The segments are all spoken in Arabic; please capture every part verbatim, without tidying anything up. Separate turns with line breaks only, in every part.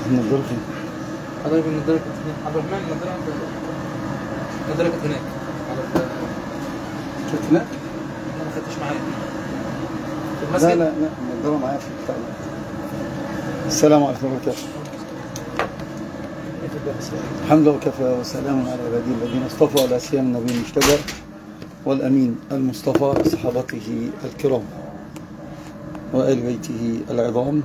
النضاره فين؟
حضرتك النضاره كانت هناك. عبد الرحمن النضاره النضاره كانت هناك.
كانت هناك؟
ما خدتش معايا في
لا
المسجد.
لا لا النضاره معايا في البتاع. السلام عليكم ورحمه الله وبركاته. الحمد لله وكفى وسلام على عباده الذين اصطفى، ولا سيما النبي المجتبى والامين المصطفى، صحابته الكرام وآل بيته العظام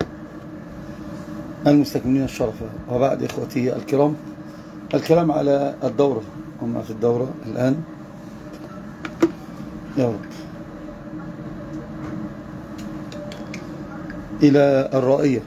المستكملين الشرف. وبعد إخوتي الكرام، الكلام على الدورة وما في الدورة الآن يا رب. إلى الرائية.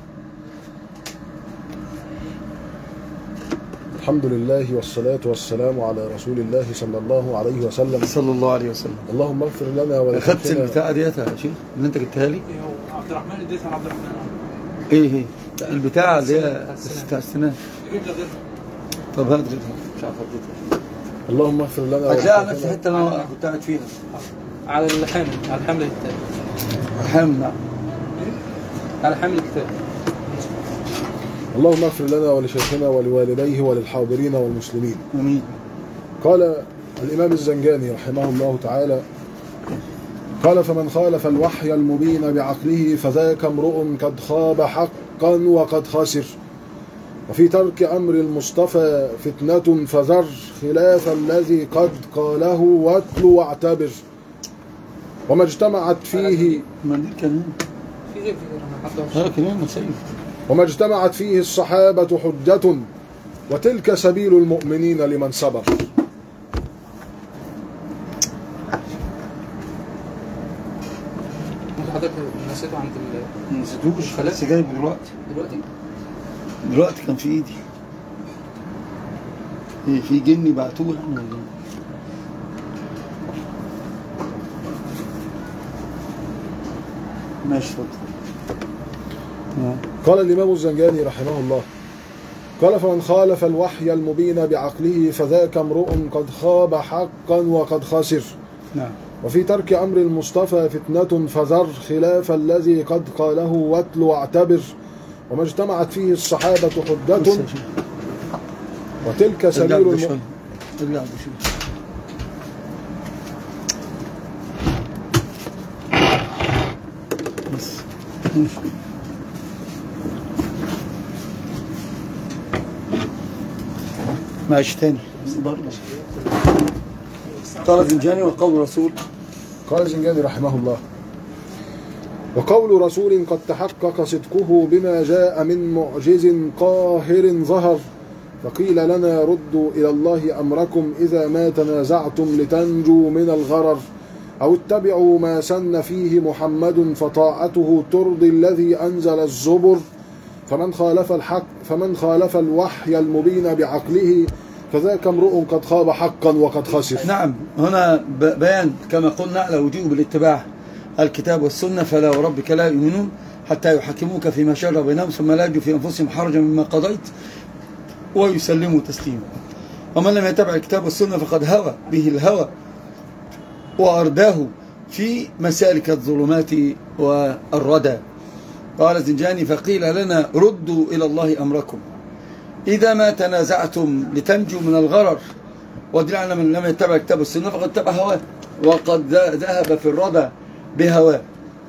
الحمد لله والصلاة والسلام على رسول الله صلى الله عليه وسلم.
صلى الله عليه وسلم.
اللهم اغفر لنا ولشيخنا.
أخذت البتاعة ديتها يا شيخ اللي أنت جبتها لي؟
ايه هو عبد الرحمن اديتها لعبد الرحمن.
إيه هي البتاعة اللي هي بتاع السنان.
جيب لي غيرها.
طب هات غيرها مش عارف اديتها.
اللهم اغفر لنا
هتلاقي نفس الحتة اللي أنا كنت قاعد فيها
على الحامل على حامل الكتاب.
حامل.
على حامل الكتاب.
اللهم اغفر لنا ولشيخنا ولوالديه وللحاضرين والمسلمين.
آمين.
قال الإمام الزنجاني رحمه الله تعالى: قال: فمن خالف الوحي المبين بعقله فذاك امرؤ قد خاب حقا وقد خسر، وفي ترك أمر المصطفى فتنة فذر خلاف الذي قد قاله واتل واعتبر، وما اجتمعت فيه
من كان
في غير في غير انا حاطه.
هذا كلام مسيف.
وما اجتمعت فيه الصحابة حجة، وتلك سبيل المؤمنين لمن صبر.
ممكن حضرتك نسيته عند ال
ما نسيتوش خلاص جايب دلوقتي.
دلوقتي.
دلوقتي كان في ايدي. إيه في جني بعتوه لنا. ماشي اتفضل.
قال الإمام الزنجاني رحمه الله: قال: فمن خالف الوحي المبين بعقله فذاك امرؤ قد خاب حقا وقد خسر.
نعم.
وفي ترك أمر المصطفى فتنة فذر خلاف الذي قد قاله واتل واعتبر، وما اجتمعت فيه الصحابة حجة، وتلك سبيل المؤمنين.
ارجع بشوي. بس ماشي. ماشي تاني. قال الزنجاني: وقول رسول.
قال الزنجاني رحمه الله: وقول رسول قد تحقق صدقه بما جاء من معجز قاهر ظهر، فقيل لنا ردوا إلى الله أمركم إذا ما تنازعتم لتنجوا من الغرر، أو اتبعوا ما سن فيه محمد فطاعته ترضي الذي أنزل الزبر، فمن خالف الحق فمن خالف الوحي المبين بعقله فذاك امرؤ قد خاب حقا وقد خسر.
نعم. هنا بيان كما قلنا على وجوب الاتباع الكتاب والسنة. فلا وربك لا يؤمنون حتى يحكموك فيما شجر بينهم ثم لا يجدوا في أنفسهم حرجا مما قضيت ويسلموا تسليما. ومن لم يتبع الكتاب والسنة فقد هوى به الهوى وأرداه في مسالك الظلمات والردى. قال الزنجاني: فقيل لنا ردوا إلى الله أمركم إذا ما تنازعتم لتنجوا من الغرر. ودل على من لم يتبع الكتاب والسنة فقد اتبع هواه وقد ذهب في الردى بهواه.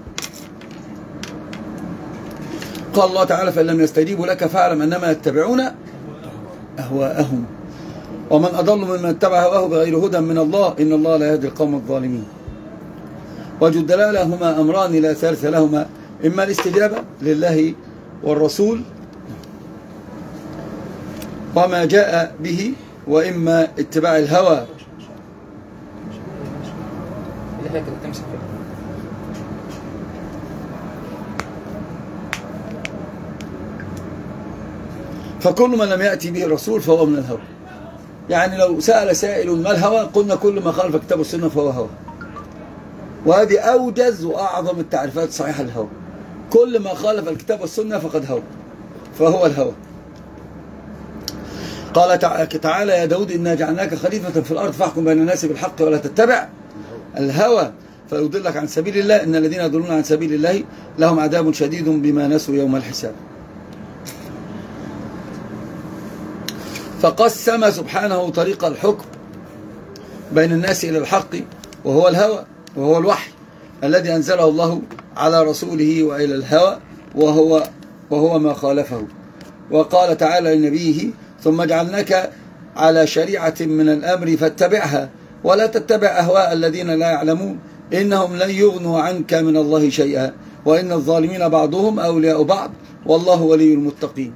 قال الله تعالى: فإن لم يستجيبوا لك فاعلم أنما يتبعون أهواءهم ومن أضل ممن اتبع هواه بغير هدى من الله إن الله لا يهدي القوم الظالمين. وجه الدلالة هما أمران لا ثالث لهما: إما الاستجابة لله والرسول وما جاء به، وإما اتباع الهوى.
اللي هي كانت تمسك فيها.
فكل من لم يأتي به الرسول فهو من الهوى. يعني لو سأل سائل ما الهوى قلنا كل ما خالف كتاب السنة فهو هوى. وهذه أوجز وأعظم التعريفات الصحيحة للهوى. كل ما خالف الكتاب والسنة فقد هوى فهو الهوى. قال تعالى: يا داود إنا جعلناك خليفة في الأرض فاحكم بين الناس بالحق ولا تتبع الهوى فيضلك عن سبيل الله إن الذين يضلون عن سبيل الله لهم عذاب شديد بما نسوا يوم الحساب. فقسم سبحانه طريق الحكم بين الناس إلى الحق، وهو الهوى، وهو الوحي الذي أنزله الله على رسوله، وإلى الهوى وهو وهو ما خالفه. وقال تعالى لنبيه: ثم جعلناك على شريعة من الأمر فاتبعها ولا تتبع أهواء الذين لا يعلمون إنهم لن يغنوا عنك من الله شيئا وإن الظالمين بعضهم أولياء بعض والله ولي المتقين.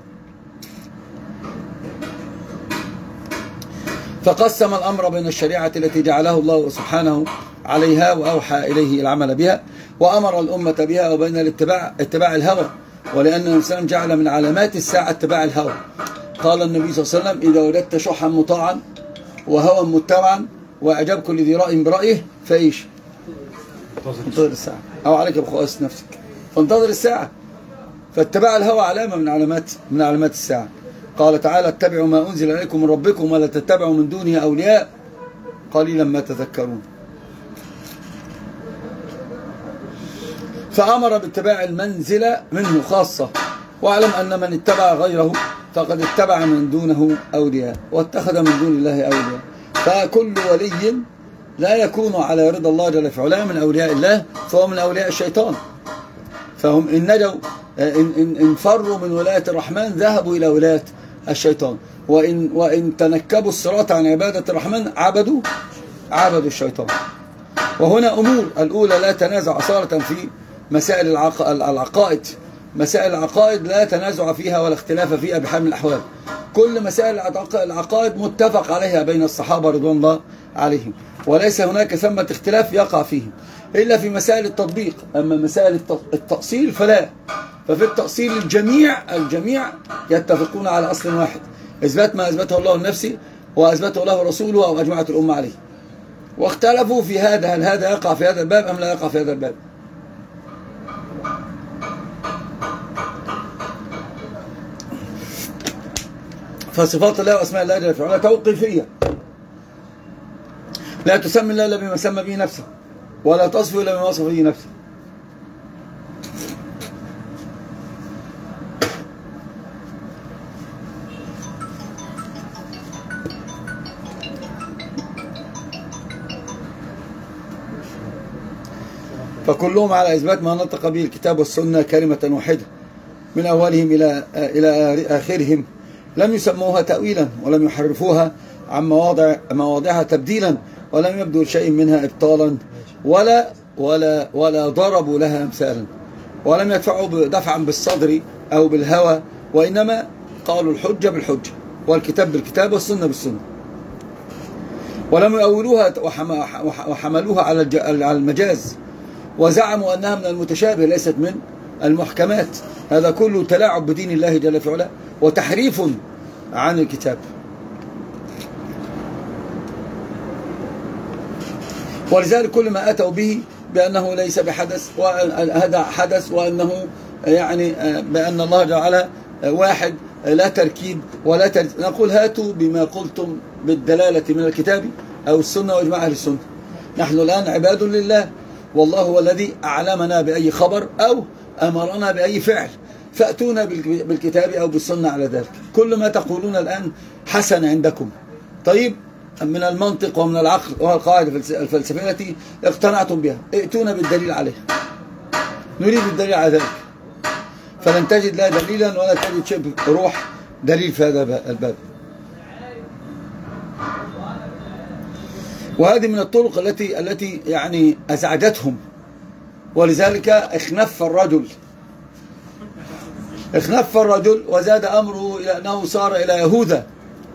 فقسم الأمر بين الشريعة التي جعله الله سبحانه عليها وأوحى إليه العمل بها وأمر الأمة بها، وبين الاتباع اتباع الهوى، ولأن النبي صلى الله عليه وسلم جعل من علامات الساعة اتباع الهوى. قال النبي صلى الله عليه وسلم: إذا وجدت شحا مطاعا وهوى متبعا وإعجاب كل ذي رأي برأيه فإيش؟ انتظر الساعة، أو عليك بخواص نفسك، فانتظر الساعة. فاتباع الهوى علامة من علامات من علامات الساعة. قال تعالى: اتبعوا ما أنزل إليكم من ربكم ولا تتبعوا من دونه أولياء قليلا ما تذكرون. فأمر باتباع المنزلة منه خاصة، واعلم أن من اتبع غيره فقد اتبع من دونه أولياء واتخذ من دون الله أولياء. فكل ولي لا يكون على رضا الله جل في علاه من أولياء الله فهو من أولياء الشيطان. فهم إن نجوا إن, إن, إن فروا من ولاية الرحمن ذهبوا إلى ولاية الشيطان، وإن, وإن تنكبوا الصراط عن عبادة الرحمن عبدوا عبدوا الشيطان. وهنا أمور: الأولى لا تنازع أصالة في مسائل العقائد. مسائل العقائد لا تنازع فيها ولا اختلاف فيها بحال من الأحوال. كل مسائل العقائد متفق عليها بين الصحابة رضوان الله عليهم، وليس هناك ثمة اختلاف يقع فيهم إلا في مسائل التطبيق. أما مسائل التأصيل فلا. ففي التأصيل الجميع الجميع يتفقون على أصل واحد: إثبات ما أثبته الله لنفسه وأثبته له رسوله أو أجمعت الأمة عليه. واختلفوا في هذا، هل هذا يقع في هذا الباب أم لا يقع في هذا الباب. فصفات الله وأسماء الله جل وعلا توقيفية، لا تسمي الله إلا بما سمى به نفسه ولا تصفه إلا بما وصف به نفسه. فكلهم على إثبات ما نطق به الكتاب والسنة كلمة واحدة من أولهم إلى إلى آخرهم، لم يسموها تأويلا ولم يحرفوها عن مواضع مواضعها تبديلا، ولم يبدو شيء منها إبطالا ولا ولا ولا ضربوا لها أمثالا، ولم يدفعوا دفعا بالصدر أو بالهوى، وإنما قالوا الحجة بالحجة والكتاب بالكتاب والسنة بالسنة. ولم يؤولوها وحملوها على المجاز، وزعموا أنها من المتشابه ليست من المحكمات. هذا كله تلاعب بدين الله جل في علاه وتحريف عن الكتاب. ولذلك كل ما أتوا به بأنه ليس بحدث وهذا حدث، وأنه يعني بأن الله جعل واحد لا تركيب ولا تركيب. نقول: هاتوا بما قلتم بالدلالة من الكتاب أو السنة وإجماع أهل السنة. نحن الآن عباد لله، والله هو الذي أعلمنا بأي خبر أو أمرنا بأي فعل، فأتونا بالكتاب أو بالسنة على ذلك. كل ما تقولون الآن حسن عندكم، طيب، من المنطق ومن العقل والقواعد الفلسفية التي اقتنعتم بها، ائتونا بالدليل عليها، نريد الدليل على ذلك. فلن تجد لا دليلا ولا تجد شبه روح دليل في هذا الباب. وهذه من الطرق التي التي يعني أزعجتهم، ولذلك اخنف الرجل اخنف الرجل وزاد أمره إلى أنه صار إلى يهوذا،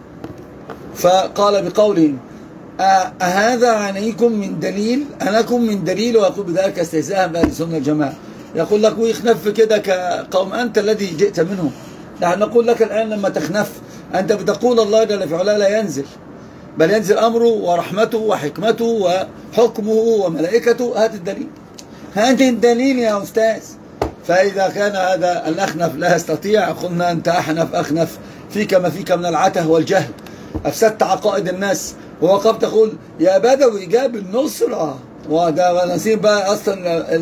فقال بقولهم: أهذا عنيكم من دليل؟ أناكم من دليل؟ ويقول بذلك استهزاء بأهل السنة الجماعة. يقول لك ويخنف كده كقوم، أنت الذي جئت منهم. نحن نقول لك الآن لما تخنف أنت بتقول الله جل في علاه لا ينزل، بل ينزل أمره ورحمته وحكمته وحكمه وملائكته. هات الدليل، هات الدليل يا أستاذ. فإذا كان هذا الأخنف لا يستطيع، قلنا أنت أحنف أخنف، فيك ما فيك من العته والجهل، أفسدت عقائد الناس، ووقفت تقول يا بدوي جاب النصرة، وده نسيب بقى أصلا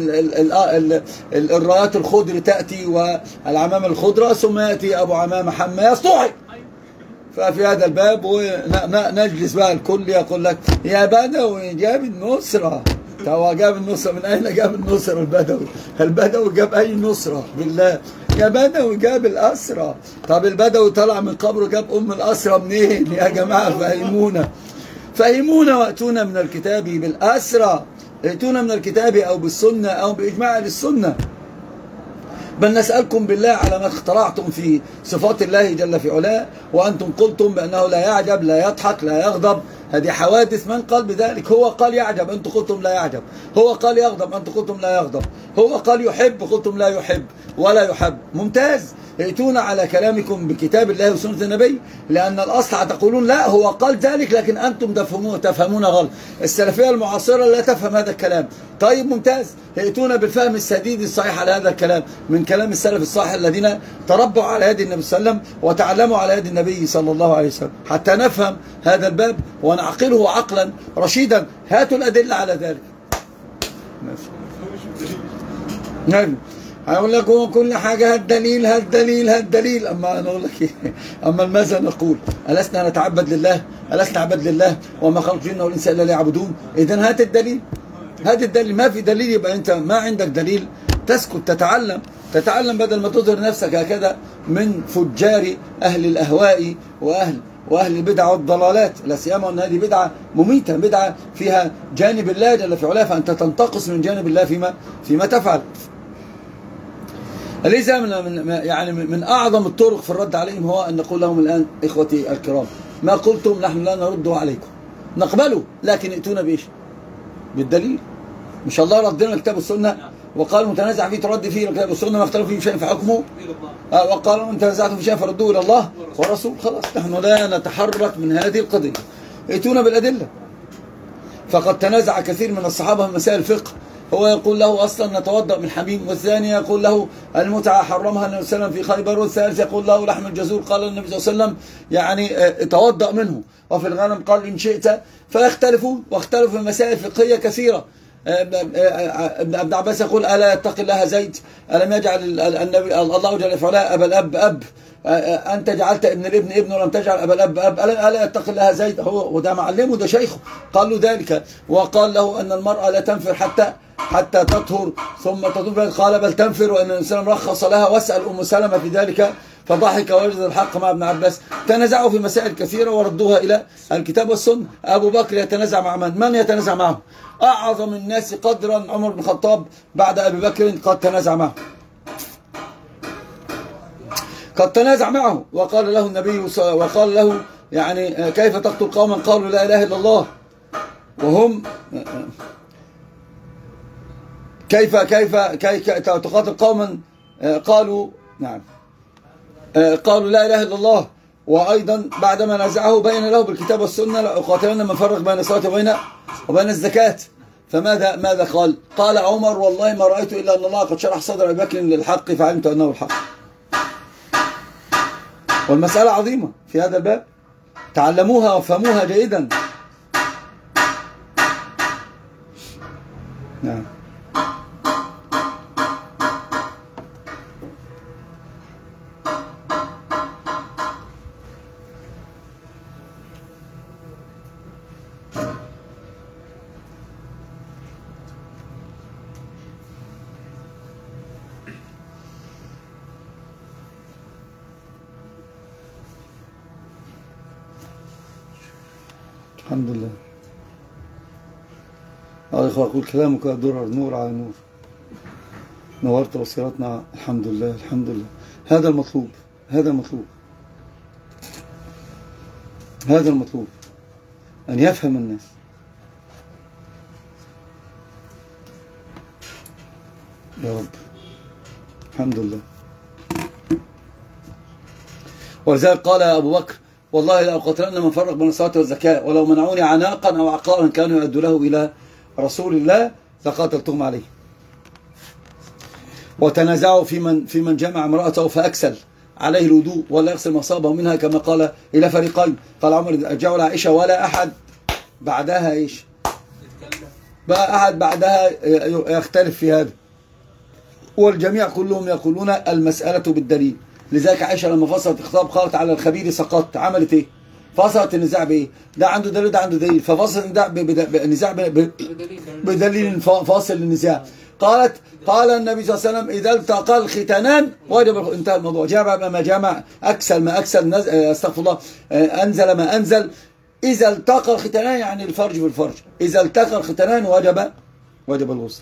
الرايات الخضر تأتي والعمامة الخضراء، ثم يأتي أبو عمامة حمى يصطحي ففي هذا الباب ونجلس بقى الكل يقول لك يا بدوي جاب النصرة. هو جاب النصرة من أين جاب النصرة البدوي؟ البدوي جاب أي نصرة بالله؟ يا بدوي جاب الأسرة. طب البدوي طلع من قبره جاب أم الأسرة منين؟ يا جماعة فهمونا فهمونا وأتونا من الكتاب بالأسرة، ائتونا من الكتاب أو بالسنة أو بإجماع السنة. بل نسألكم بالله على ما اخترعتم في صفات الله جل في علاه، وأنتم قلتم بأنه لا يعجب لا يضحك لا يغضب. هذه حوادث. من قال بذلك؟ هو قال يعجب أنتم قلتم لا يعجب، هو قال يغضب أنتم قلتم لا يغضب، هو قال يحب قلتم لا يحب ولا يحب. ممتاز. ائتونا على كلامكم بكتاب الله وسنة النبي، لأن الأصل تقولون لا هو قال ذلك لكن أنتم تفهمون تفهمون غلط. السلفية المعاصرة لا تفهم هذا الكلام. طيب ممتاز. ائتونا بالفهم السديد الصحيح على هذا الكلام من كلام السلف الصالح الذين تربوا على هدي النبي صلى الله عليه وسلم وتعلموا على هدي النبي صلى الله عليه وسلم حتى نفهم هذا الباب ونعقله عقلا رشيدا. هاتوا الأدلة على ذلك. نعم. هقول لك هو كل حاجة هالدليل هالدليل هالدليل. أما أنا أقول لك إيه؟ أما ماذا نقول؟ ألسنا نتعبد لله؟ ألسنا نعبد لله وما خلق الجن والإنس إلا ليعبدون؟ إذن هات الدليل. هات الدليل. ما في دليل يبقى أنت ما عندك دليل تسكت تتعلم تتعلم بدل ما تظهر نفسك هكذا من فجار أهل الأهواء وأهل وأهل البدع والضلالات. لا سيما أن هذه بدعة مميتة، بدعة فيها جانب الله جل في علاه، فأنت تنتقص من جانب الله فيما فيما تفعل. ليس من يعني من أعظم الطرق في الرد عليهم هو أن نقول لهم الآن إخوتي الكرام ما قلتم نحن لا نرده عليكم، نقبله لكن ائتونا بإيش؟ بالدليل. إن شاء الله ردنا الكتاب والسنة وقال متنازع فيه ترد فيه الكتاب والسنة ما اختلف فيه شيء فحكمه آه وقال من تنازعتم في شيء فردوه إلى الله والرسول. خلاص نحن لا نتحرك من هذه القضية. ائتونا بالأدلة. فقد تنازع كثير من الصحابة في مسائل الفقه. هو يقول له أصلا نتوضأ من حميم، والثاني يقول له المتعة حرمها النبي صلى الله عليه وسلم في خيبر، والثالث يقول له لحم الجزور قال النبي صلى الله عليه وسلم يعني توضأ منه، وفي الغنم قال إن شئت. فيختلفون واختلفوا في مسائل فقهية كثيرة. ابن عباس يقول ألا يتقي الله زيد؟ ألم يجعل النبي الله جل وعلا أبا الأب أب؟ أنت جعلت ابن الابن ابن ولم تجعل أبا الأب أب؟ ألا يتقي الله زيد؟ هو وده معلمه ده شيخه قال له ذلك. وقال له أن المرأة لا تنفر حتى حتى تطهر ثم تطهر، قال بل تنفر، وأن الإنسان رخص لها. واسأل أم سلمة في ذلك فضحك ووجد الحق مع ابن عباس. تنازعوا في مسائل كثيرة وردوها إلى الكتاب والسنة. أبو بكر يتنازع مع من؟ من يتنازع معه؟ أعظم الناس قدرا عمر بن الخطاب بعد أبي بكر قد تنازع معه، قد تنازع معه. وقال له النبي وقال له يعني كيف تقتل قوما قالوا لا إله إلا الله وهم كيف كيف كيف تقاتل قوما قالوا نعم قالوا لا إله إلا الله. وأيضا بعدما نازعه بين له بالكتاب والسنة لأقاتلن من فرق بين الصلاة وبين وبين الزكاة. فماذا ماذا قال؟ قال عمر والله ما رأيت إلا أن الله قد شرح صدر أبي بكر للحق فعلمت أنه الحق. والمسألة عظيمة في هذا الباب، تعلموها وفهموها جيدا. نعم. الحمد لله. يا إخوة أقول كلامك درر نور على نور، نورت بصيرتنا. الحمد لله الحمد لله. هذا المطلوب هذا المطلوب هذا المطلوب أن يفهم الناس. يا رب الحمد لله. ولذلك قال أبو بكر والله لأقاتلن من فرق بين الصلاة والزكاة ولو منعوني عناقا أو عقارا كانوا يؤدوا له إلى رسول الله لقاتلتهم عليه. وتنازعوا في من في من جمع امرأته فأكسل عليه الوضوء ولا يغسل مصابه منها كما قال إلى فريقين. قال عمر ارجعوا لعائشة ولا أحد بعدها إيش بقى أحد بعدها يختلف في هذا، والجميع كلهم يقولون المسألة بالدليل. لذلك عائشة لما فصلت الخطاب قالت على الخبير سقطت، عملت ايه؟ فصلت النزاع بايه؟ ده عنده دليل ده عنده دليل، ففصل النزاع بالنزاع بدليل فاصل للنزاع. قالت قال النبي صلى الله عليه وسلم إذا التقى الختانان وجب، انتهى الموضوع. جمع ما جمع، أكسل ما أكسل، استغفر الله، أنزل ما أنزل. إذا التقى الختانان يعني الفرج بالفرج، إذا التقى الختانان وجب وجب الغسل.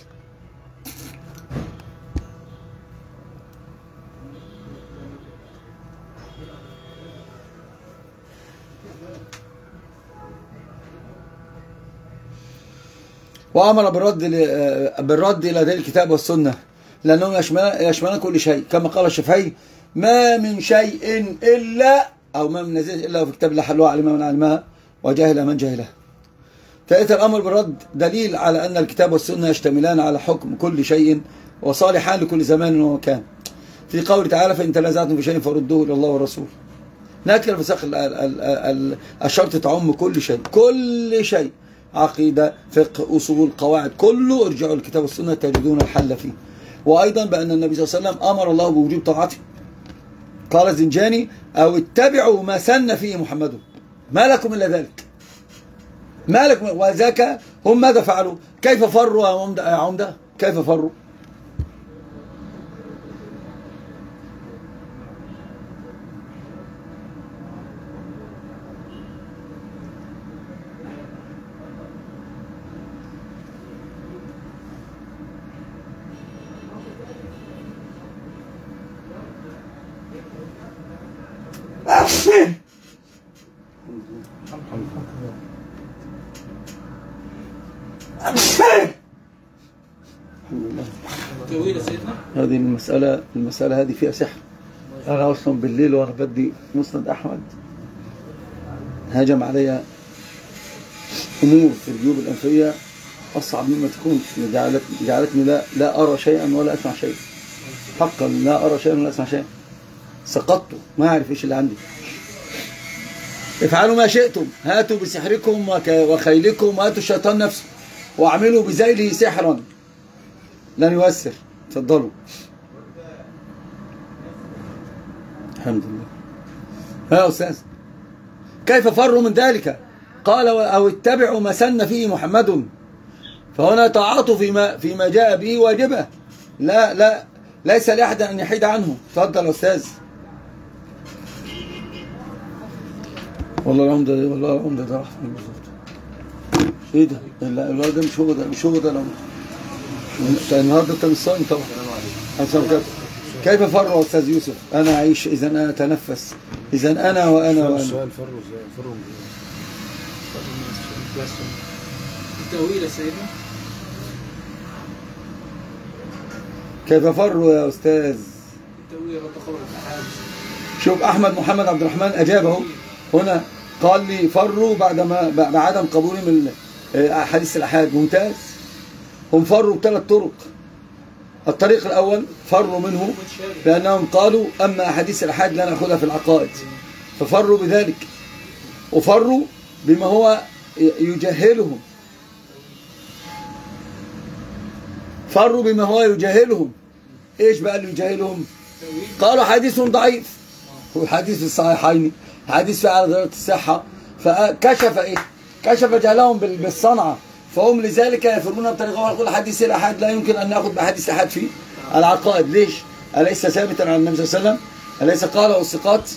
وأمر بالرد بالرد إلى دليل الكتاب والسنة لأنهم يشملون كل شيء، كما قال الشافعي ما من شيء إلا أو ما من نزيل إلا في كتاب الله حلوه علمها من علمها وجاهل من جاهلها. فإذا الأمر بالرد دليل على أن الكتاب والسنة يشتملان على حكم كل شيء وصالحان لكل زمان ومكان. في قوله تعالى فإن تنازعتم في شيء فردوه إلى الله والرسول. نأكل في ساق الشرط تعم كل شيء، كل شيء، عقيدة، فقه، أصول، قواعد، كله ارجعوا الكتاب والسنة تجدون الحل فيه. وأيضا بأن النبي صلى الله عليه وسلم أمر الله بوجوب طاعته. قال الزنجاني أو اتبعوا ما سن فيه محمد، ما لكم إلا ذلك، ما لكم. وذاك هم ماذا فعلوا؟ كيف فروا يا عمدة؟ كيف فروا؟ هذه المسألة المسألة هذه فيها سحر. أنا أصلا بالليل وأنا بدي مسند أحمد هاجم علي أمور في الجيوب الأنفية أصعب مما تكون، جعلتني, جعلتني لا, لا أرى شيئا ولا أسمع شيئا، حقا لا أرى شيئا ولا أسمع شيئا. سقطت ما أعرف إيش اللي عندي. افعلوا ما شئتم، هاتوا بسحركم وخيلكم وهاتوا الشيطان نفسه واعملوا بذيله سحرا لن يؤثر. تفضلوا. الحمد لله. ها يا أستاذ كيف فروا من ذلك؟ قال أو اتبعوا ما سن فيه محمد، فهنا طاعته فيما, فيما جاء به واجبة، لا لا ليس لأحد أن يحيد عنه. تفضل يا أستاذ. والله العمدة ده والله العمدة ده راح فين بالظبط؟ ايه ده؟ الولد ده مش هو ده مش هو ده لو النهارده انت مش صايم طبعا. كيف فروا يا استاذ يوسف؟ انا اعيش اذا انا اتنفس، اذا انا وانا وانا.
السؤال فروا ازاي؟ فروا
التأويل يا سيدنا.
كيف فروا يا استاذ؟
التأويل والتخبر الحادث.
شوف احمد محمد عبد الرحمن اجابه هنا، قال لي فروا بعدما بعدم قبولهم من حديث الأحاد. ممتاز. هم فروا بثلاث طرق. الطريق الأول فروا منه بأنهم قالوا أما أحاديث الأحاد لا نأخذها في العقائد، ففروا بذلك. وفروا بما هو يجهلهم، فروا بما هو يجهلهم. إيش بقى اللي يجهلهم؟ قالوا حديث ضعيف، والحديث في الصحيحين حديث في على درجة الصحة، فكشف إيه؟ كشف جهلهم بالصنعة، فهم لذلك يفرون بطريقة يقول حديث الأحاد لا يمكن أن نأخذ بحديث الأحاد في العقائد. ليش؟ أليس ثابتا عن النبي صلى الله عليه وسلم؟ أليس قاله الثقات؟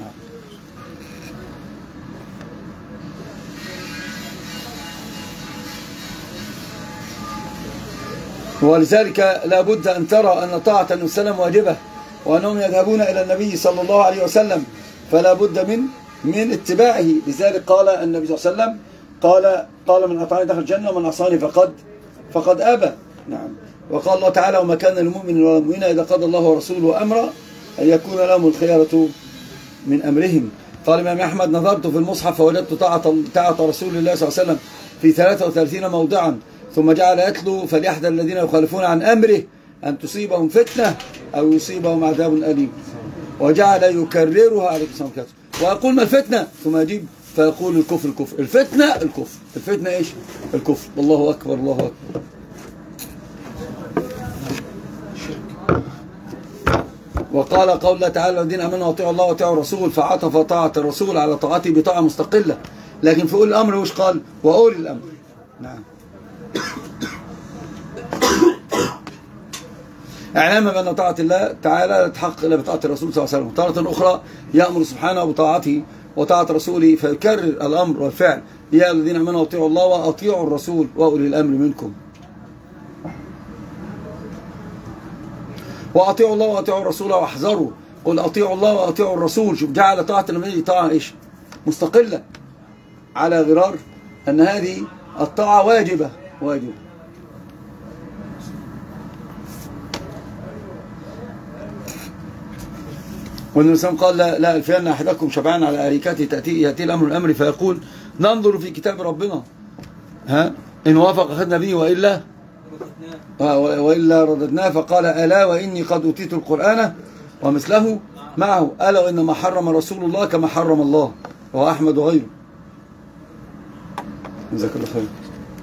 ولذلك لا بد أن ترى أن طاعة النبي صلى الله عليه وسلم واجبة، وأنهم يذهبون إلى النبي صلى الله عليه وسلم، فلا بد من من اتباعه. لذلك قال النبي صلى الله عليه وسلم قال قال من أطاعني دخل الجنة ومن عصاني فقد فقد أبى. نعم. وقال الله تعالى وما كان للمؤمن ولا مؤمنة إذا قضى الله ورسوله أمرا أن يكون لهم الخيارة من أمرهم. قال الإمام أحمد نظرت في المصحف فوجدت طاعة طاعة رسول الله صلى الله عليه وسلم في ثلاثة وثلاثين موضعا، ثم جعل يتلو فليحذر الذين يخالفون عن أمره أن تصيبهم فتنة أو يصيبهم عذاب أليم، وجعل يكررها عليه الصلاة والسلام. ويقول ما الفتنة؟ ثم يجيب فيقول الكفر الكفر الفتنة الكفر الفتنة إيش؟ الكفر. الله أكبر الله أكبر. وقال قول الله تعالى الذين امنوا واطيعوا الله واطيعوا الرسول، فعطف طاعه الرسول على طاعته بطاعه مستقله. لكن في اولي الامر وش قال؟ واولي الامر. نعم. اعلاما بان طاعه الله تعالى لا تحقق الا بطاعه الرسول صلى الله عليه وسلم. تاره اخرى يامر سبحانه بطاعته وطاعه رسوله فيكرر الامر والفعل: يا الذين امنوا واطيعوا الله واطيعوا الرسول واولي الامر منكم. واطيعوا الله واطيعوا الرسول واحذروا، قل اطيعوا الله واطيعوا الرسول. شوف، جعل طاعه النبي طاعه ايش؟ مستقله، على غرار ان هذه الطاعه واجبه واجبه. والنبي صلى الله عليه وسلم قال: لا ألفين أحدكم شبعان على أريكته تأتي يأتي الأمر الأمر فيقول ننظر في كتاب ربنا، ها إن وافق أخذنا به وإلا وإلا رددناه. فقال: ألا وإني قد أوتيت القرآن ومثله معه، ألا وإنما حرم رسول الله كما حرم الله، وهو أحمد وغيره. جزاك الله خير.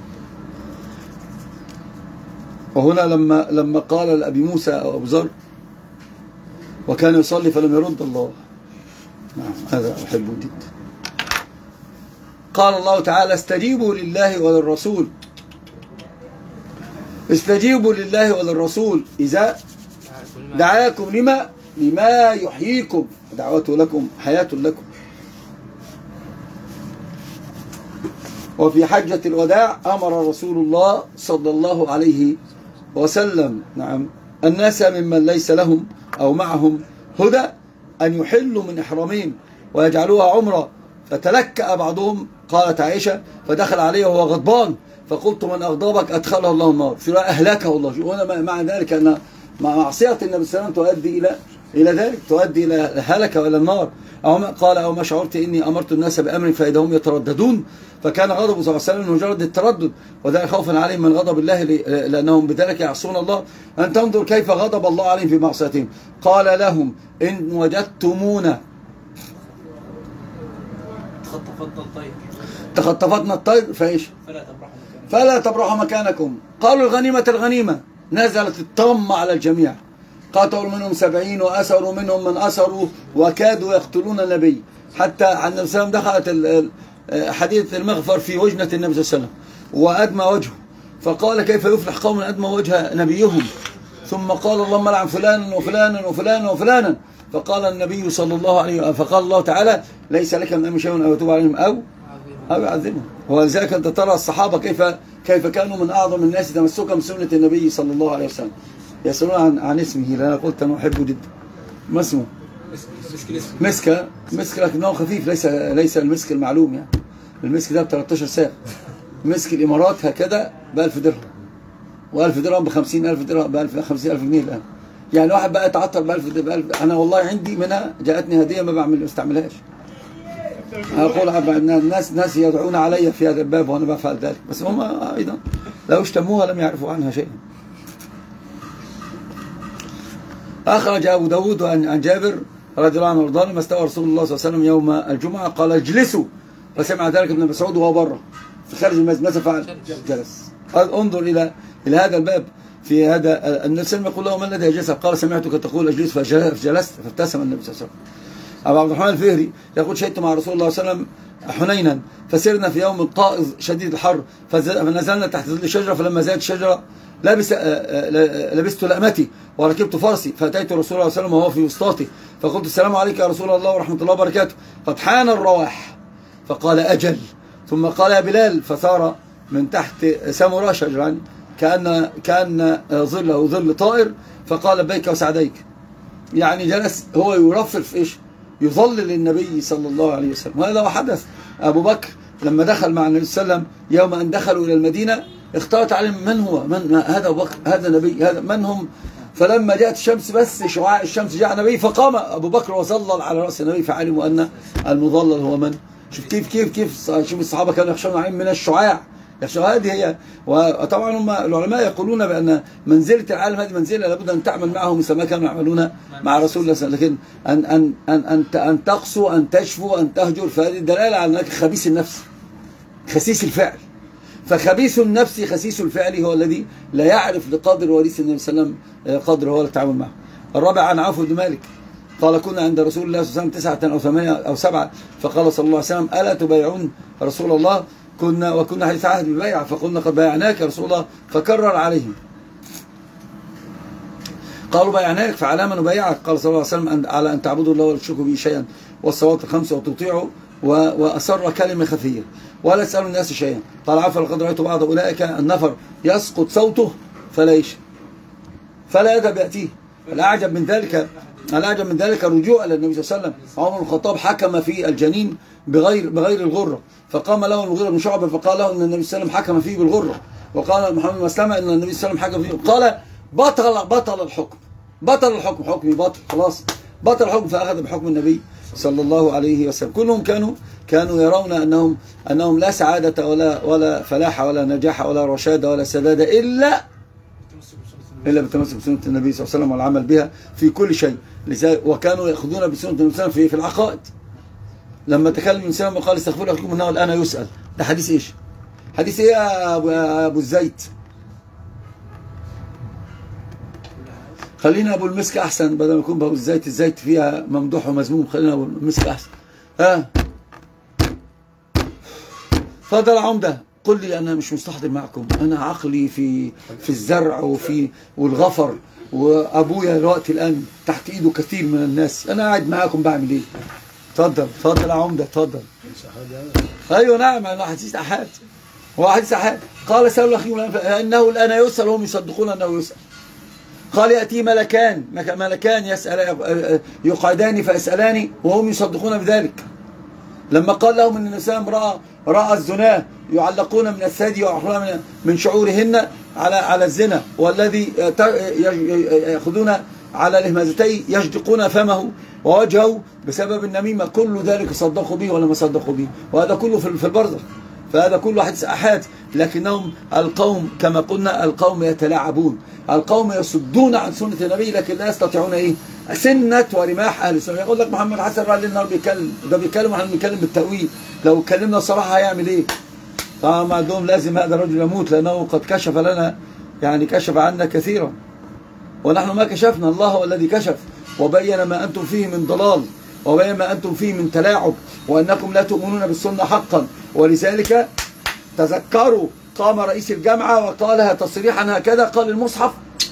وهنا لما لما قال لأبي موسى أو أبو ذر وكان يصلي فلم يرد الله، نعم هذا أحبه جدا. قال الله تعالى: استجيبوا لله وللرسول، استجيبوا لله وللرسول إذا دعاكم لما لما يحييكم، دعوته لكم حياة لكم. وفي حجة الوداع أمر رسول الله صلى الله عليه وسلم نعم الناس ممن ليس لهم أو معهم هدى أن يحلوا من إحرامين ويجعلوها عمرة، فتلكأ بعضهم، قالت عائشة: فدخل عليه وهو غضبان فقلت: من أغضبك أدخله الله النار، في أهلكه الله. وأنا مع ذلك أن معصية النبي صلى الله عليه وسلم تؤدي إلى إلى ذلك، تؤدي إلى هلكة وإلى النار. أو ما قال: أو ما شعرت إني أمرت الناس بأمر فإذا هم يترددون، فكان غضب صلى الله عليه وسلم مجرد التردد، وذلك خوفا عليهم من غضب الله لأنهم بذلك يعصون الله. أن تنظر كيف غضب الله عليهم في معصيتهم. قال لهم: إن وجدتمونا
تخطفتنا الطير
تخطفتنا الطير فإيش؟
فلا تبرحوا مكانكم
فلا تبرحوا مكانكم. قالوا: الغنيمة الغنيمة. نزلت الطمة على الجميع، قاتلوا منهم سبعين وأسروا منهم من أسروا وكادوا يقتلون النبي، حتى عن النبي صلى الله عليه وسلم دخلت حديث المغفر في وجنة النبي صلى الله عليه وسلم وأدمى وجهه، فقال: كيف يفلح قوم أدمى وجه نبيهم؟ ثم قال: اللهم لعن فلانا وفلانا وفلانا وفلانا. فقال النبي صلى الله عليه وسلم، فقال الله تعالى: ليس لك من أمر شيء أو يتوب عليهم أو أو يعذبهم. ولذلك أنت ترى الصحابة كيف كيف كانوا من أعظم الناس تمسكا بسنة النبي صلى الله عليه وسلم. يسألون عن عن اسمه، لأن قلت أنا أحبه جدا. ما اسمه؟ مسك. مسك لكنه خفيف، ليس ليس المسك المعلوم يعني. المسك ده ب ثلاثة عشر ساعة. مسك الإمارات هكذا ب ألف درهم، و1000 درهم ب خمسين ألف درهم، ب خمسين ألف جنيه الآن. يعني واحد بقى يتعطر ب ألف. أنا والله عندي منها، جاءتني هدية ما بعمل ما استعملهاش. أقول الناس ناس يدعون علي في هذا الباب وأنا بفعل ذلك، بس هم أيضا لو اشتموها لم يعرفوا عنها شيئا. أخرج أبو داود عن جابر رضي الله عنه وارضاه: لما استوى رسول الله صلى الله عليه وسلم يوم الجمعة قال: اجلسوا، فسمع ذلك ابن مسعود وهو بره في خارج المسجد. ماذا فعل؟ جلس. قال: انظر إلى إلى هذا الباب في هذا النبي صلى الله عليه وسلم يقول له: ما الذي يجلسك؟ قال: سمعتك تقول اجلس فجلست، فابتسم النبي صلى الله عليه وسلم. أبو عبد الرحمن الفهري يقول: شهدت مع رسول الله صلى الله عليه وسلم حنينا، فسرنا في يوم قائض شديد الحر، فنزلنا تحت ظل شجرة، فلما زادت الشجرة لبس لبست لأمتي وركبت فرسي، فأتيت رسول الله صلى الله عليه وسلم وهو في وسطاته، فقلت: السلام عليك يا رسول الله ورحمة الله وبركاته، قد حان الرواح. فقال: أجل. ثم قال: يا بلال، فثار من تحت سمرة شجرا كأن كأن ظله ظل طائر، فقال: لبيك وسعديك. يعني جلس هو يرفرف في إيش؟ يظلل النبي صلى الله عليه وسلم. وهذا وحدث أبو بكر لما دخل مع النبي صلى الله عليه وسلم يوم أن دخلوا إلى المدينة، اختلط عليهم من هو، من هذا أبو بكر، هذا نبي، هذا من هم. فلما جاءت الشمس بس شعاع الشمس جاء النبي، فقام أبو بكر وظلل على رأس النبي، فعلموا أن المظلل هو من. شوف كيف كيف كيف شوف الصحابة كانوا يخشون عليهم من الشعاع. هذه هي. وطبعا هم العلماء يقولون بأن منزلة العالم هذه منزلة لابد أن تعمل معه مثل ما كانوا يعملون مع رسول الله صلى الله عليه وسلم. لكن أن أن أن أن أن تقسو، أن تشفو، أن تهجر، فهذه دلالة على أنك خبيث النفس، خسيس الفعل. فخبيث النفس خسيس الفعل هو الذي لا يعرف لقدر وريث النبي صلى الله عليه وسلم قدر هو التعامل معه. الرابع عن عوف بن مالك قال كنا عند رسول الله صلى الله عليه وسلم تسعة أو ثمانية أو سبعة فقال صلى الله عليه وسلم ألا تبايعون رسول الله كنا وكنا حديث عهد بالبيع فقلنا قد بايعناك يا رسول الله فكرر عليهم قالوا بايعناك فعلى ما نبايعك قال صلى الله عليه وسلم على أن تعبدوا الله ولا تشركوا به شيئا والصلوات الخمس وتطيعوا وأسر كلمة خفية ولا تسألوا الناس شيئا قال عفوا لقد رأيت بعض أولئك النفر يسقط صوته فلا يشي فلا يذهب يأتيه. الأعجب من ذلك الأعجب من ذلك رجوع إلى النبي صلى الله عليه وسلم. عمر بن الخطاب حكم في الجنين بغير بغير الغرة فقام له المغيرة بن شعبة فقال له أن النبي صلى الله عليه وسلم حكم فيه بالغرة وقال محمد بن مسلمة أن النبي صلى الله عليه وسلم حكم فيه قال بطل بطل الحكم بطل الحكم حكمي بطل خلاص بطل الحكم فأخذ بحكم النبي صلى الله عليه وسلم. كلهم كانوا كانوا يرون أنهم أنهم لا سعادة ولا ولا فلاح ولا نجاح ولا رشاد ولا سداد إلا إلا بالتمسك بسنة النبي صلى الله عليه وسلم والعمل بها في كل شيء. وكانوا يأخذون بسنة النبي صلى الله عليه وسلم في في العقائد. لما تكلم الإنسان وقال استغفروا لكم إنه الآن يسأل ده حديث إيش؟ حديث إيه يا أبو, أبو الزيت؟ خلينا أبو المسك أحسن بدل ما يكون أبو الزيت الزيت فيها ممدوح ومذموم خلينا أبو المسك أحسن. ها فضل عمده قل لي أنا مش مستحضر معكم أنا عقلي في في الزرع وفي والغفر وأبويا الوقت الآن تحت إيده كثير من الناس أنا قاعد معاكم بعمل إيه؟ اتفضل اتفضل يا عمده اتفضل. أيوه نعم أنا حديث أحد هو حديث أحد. قال سألوا أخيهم إنه الآن يسأل وهم يصدقون أنه يسأل. قال يأتي ملكان ملكان يسأل يقعدان فيسألاني وهم يصدقون بذلك. لما قال لهم ان النساء رأى رأى الزنا يعلقون من الثدي ويعلقون من من شعورهن على على الزنا والذي يأخذون على الهمازتين يشدقون فمه ووجهه بسبب النميمة كل ذلك صدقوا به ولا ما صدقوا به وهذا كله في البرزخ. فهذا كله حديث أحاد لكنهم القوم كما قلنا القوم يتلاعبون القوم يصدون عن سنة النبي لكن لا يستطيعون ايه سنة ورماح اهل السنة. يقول لك محمد حسن رأى لنا بيتكلم ده بيتكلم واحنا بنتكلم بالتأويل لو اتكلمنا صراحة هيعمل ايه؟ طبعا عندهم لازم هذا الرجل يموت لأنه قد كشف لنا يعني كشف عنا كثيرا ونحن ما كشفنا الله هو الذي كشف وبين ما أنتم فيه من ضلال وبين ما أنتم فيه من تلاعب وأنكم لا تؤمنون بالسنة حقا. ولذلك تذكروا قام رئيس الجامعة وقالها تصريحا هكذا قال المصحف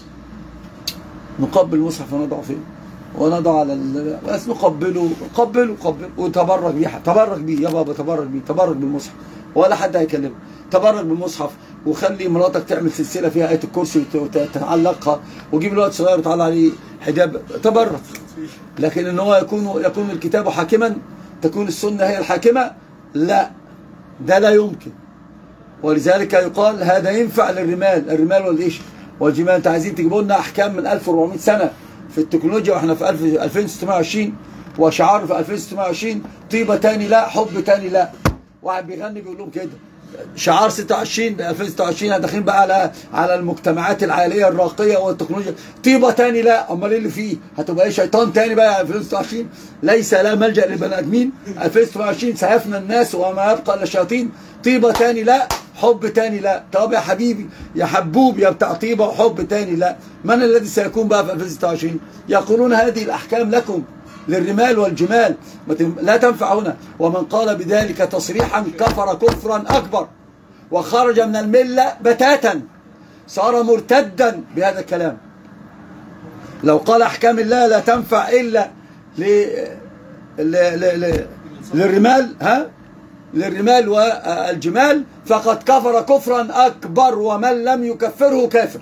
نقبل المصحف ونضع فيه ونضع على ال... بس نقبله قبله قبله وتبرك بيه تبرك بيه يا بابا تبرك بيه تبرك بالمصحف ولا حد هيكلمه تبرك بالمصحف وخلي مراتك تعمل سلسلة فيها آية الكرسي وتعلقها وجيب الوقت صغير وتعلق عليه حجاب تبرك. لكن ان هو يكون يكون الكتاب حاكما تكون السنة هي الحاكمة لا ده لا يمكن. ولذلك يقال هذا ينفع للرمال الرمال والايش والجمال. انت عايزين تجيبوا لنا احكام من ألف وأربعمائة سنة في التكنولوجيا واحنا في ألفين وستمائة وعشرين وشعار في ألفين وستمائة وعشرين طيبة تاني لا حب تاني لا. واحد بيغني بيقول لهم كده شعار ستة وعشرين ألفين وستة وعشرين داخلين بقى على على المجتمعات العاليه الراقيه والتكنولوجيا طيبه تاني لا. امال ايه اللي فيه هتبقى ايه شيطان تاني بقى ألفين وستة وعشرين ليس لا ملجأ للبني ادمين ألفين وستة وعشرين سيفنى الناس وما يبقى الا الشياطين طيبه تاني لا حب تاني لا. طب يا حبيبي يا حبوب يا بتاع طيبه وحب تاني لا. من الذي سيكون بقى في ألفين وستة وعشرين؟ يقولون هذه الاحكام لكم للرمال والجمال لا تنفع هنا. ومن قال بذلك تصريحا كفر كفرا اكبر وخرج من المله بتاتا صار مرتدا بهذا الكلام. لو قال احكام الله لا تنفع الا ل... ل... ل... ل... للرمال ها للرمال والجمال فقد كفر كفرا اكبر ومن لم يكفره كافر.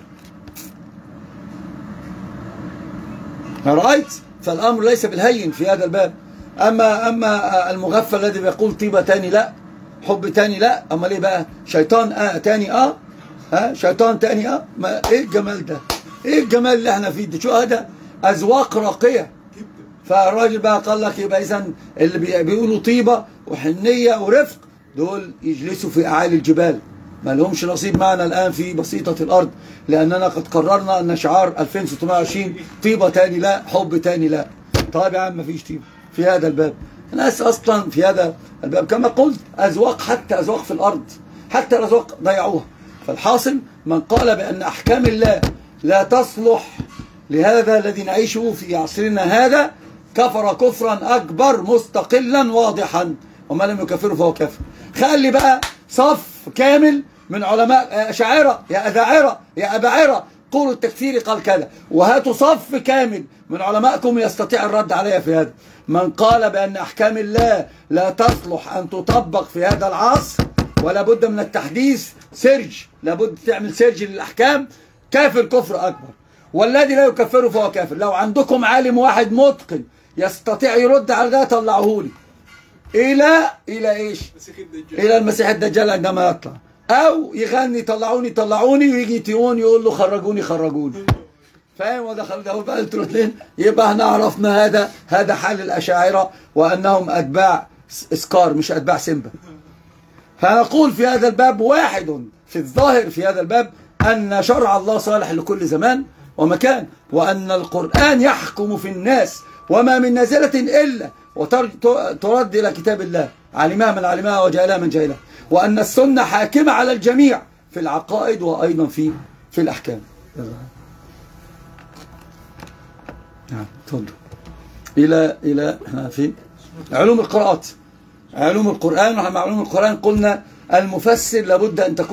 رايت؟ فالامر ليس بالهين في هذا الباب. اما اما المغفل الذي بيقول طيبه تاني لا حب تاني لا امال ايه بقى شيطان اه تاني اه ها شيطان تاني اه ما ايه الجمال ده ايه الجمال اللي احنا فيه ده شو هذا اذواق راقيه. فالراجل بقى قال لك يبقى اذا اللي بيقولوا طيبه وحنيه ورفق دول يجلسوا في اعالي الجبال ما لهمش نصيب معنا الان في بسيطه الارض لاننا قد قررنا ان شعار ألفين وستمائة وعشرين طيبه تاني لا حب تاني لا. طيب يا عم مفيش طيبه في هذا الباب. الناس اصلا في هذا الباب كما قلت اذواق حتى اذواق في الارض حتى الاذواق ضيعوها. فالحاصل من قال بان احكام الله لا تصلح لهذا الذي نعيشه في عصرنا هذا كفر كفرا أكبر مستقلا واضحا، وما لم يكفره فهو كافر. خلي بقى صف كامل من علماء أشاعرة يا أذاعرة يا أباعرة قولوا التكفير قال كذا، وهاتوا صف كامل من علمائكم يستطيع الرد علي في هذا. من قال بأن أحكام الله لا تصلح أن تطبق في هذا العصر ولا بد من التحديث سيرج، لابد تعمل سيرج للأحكام، كافر كفر أكبر. والذي لا يكفره فهو كافر. لو عندكم عالم واحد متقن يستطيع يرد على ده طلعوه لي إلى إلى إيش؟ إلى المسيح الدجال عندما يطلع، أو يغني طلعوني طلعوني ويجي تيون يقول له خرجوني خرجوني. فاهم؟ ودخل ده بقى التروتلين. يبقى احنا عرفنا هذا هذا حال الأشاعرة وأنهم أتباع إسكار مش أتباع سيمبا. فنقول في هذا الباب واحد في الظاهر في هذا الباب أن شرع الله صالح لكل زمان ومكان، وأن القرآن يحكم في الناس وما من نازلة إلا وترد إلى كتاب الله علمها من علمها وجهلها من جهلها، وأن السنة حاكمة على الجميع في العقائد وأيضا في في الأحكام. نعم تفضل. إلى إلى فين؟ علوم القراءات، علوم القرآن. ومع علوم القرآن قلنا المفسر لابد أن تكون